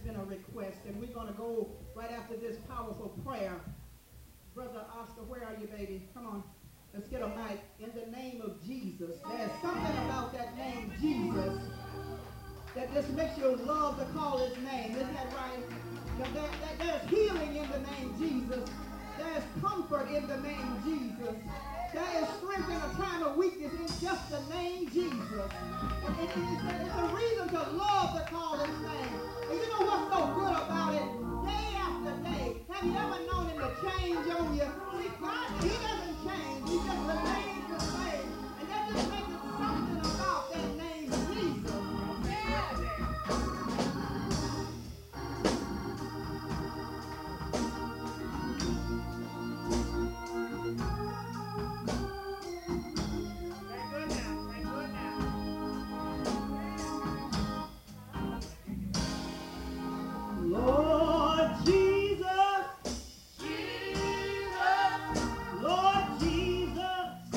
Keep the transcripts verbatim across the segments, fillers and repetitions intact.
been a request, and we're going to go right after this powerful prayer. Brother Oscar, where are you, baby? Come on. Let's get a mic. In the name of Jesus. There's something about that name, Jesus, that just makes you love to call his name. Isn't that right? Because there, there, there's healing in the name Jesus. There's comfort in the name Jesus. There is strength in a time of weakness in just the name Jesus. And it, it, it's, a, it's a reason to love to call his name. And you know what's so good about it? Day after day. Have you ever known him to change on you? See, God, he doesn't change. He just remains the same. And that just makes it something about that name Jesus. Lord Jesus, Jesus, Lord Jesus,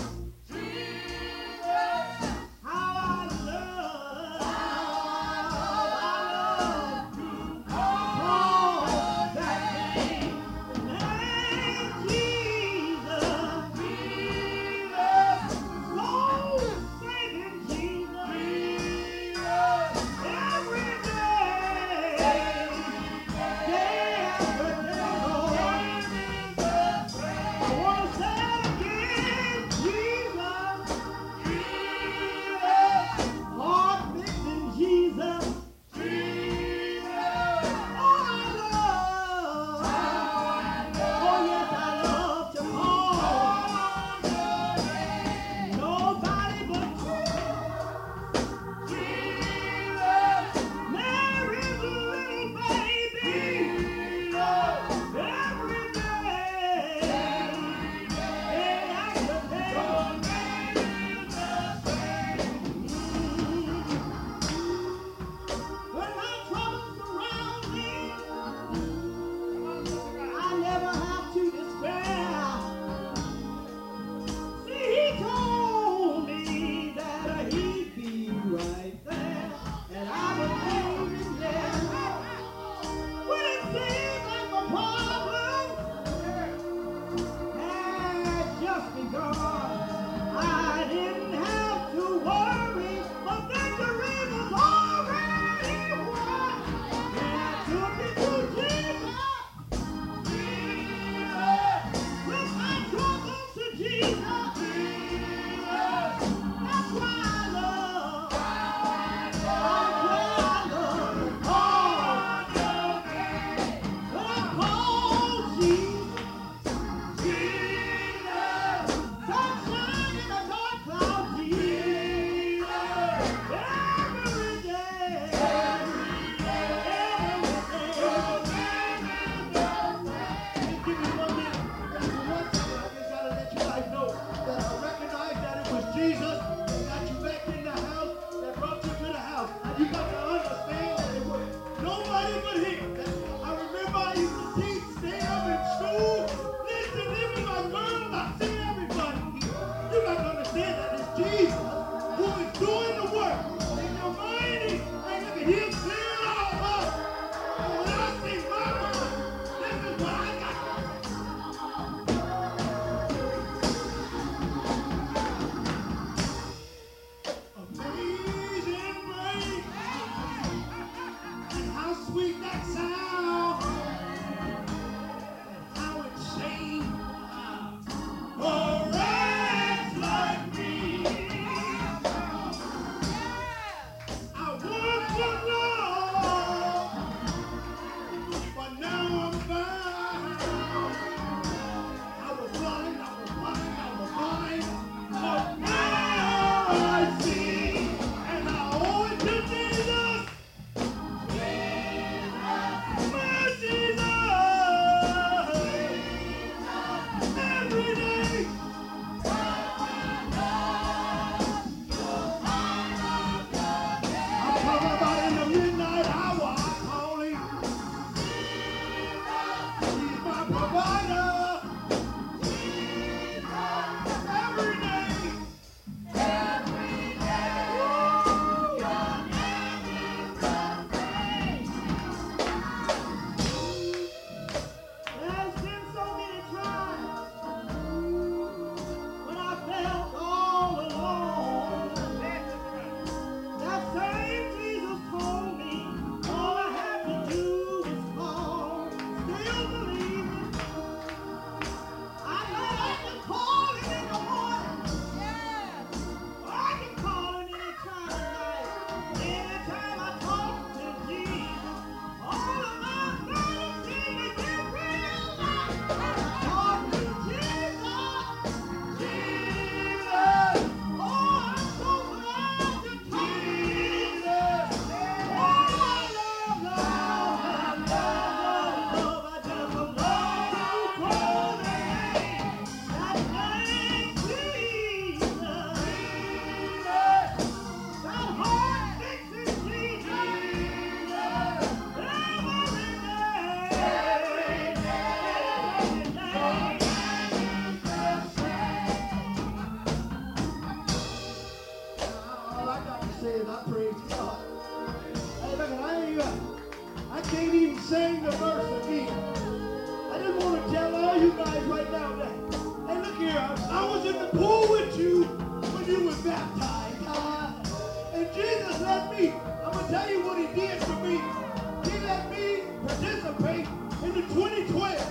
tell you guys right now that, hey, look here, I, I was in the pool with you when you were baptized. Uh, and Jesus let me, I'm going to tell you what he did for me. He let me participate in the twenty twelve.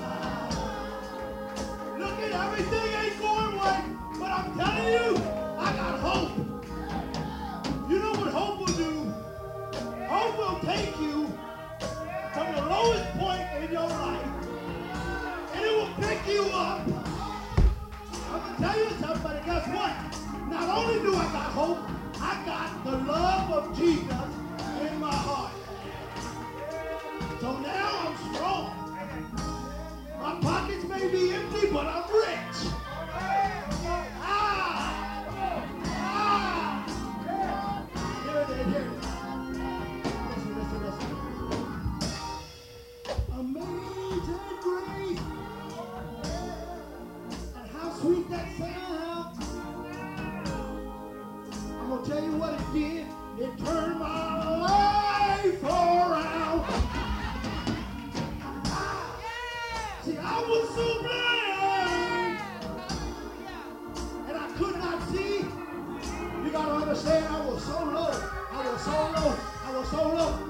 Look at everything ain't going right, but I'm telling you, I got hope. You know what hope will do? Hope will take you from the lowest point in your life, and it will pick you up. I'm going to tell you something, but guess what? Not only do I got hope, I got the love of Jesus in my heart. So now I'm strong. My pockets may be empty, but I'm rich. Ah! Ah! Here it is, here it is. Listen, listen, listen. Amazing grace. And how sweet that sound. I'm going to tell you what it did. It turned my life around. See, I was so blind, and I could not see. You got to understand, I was so low. I was so low. I was so low.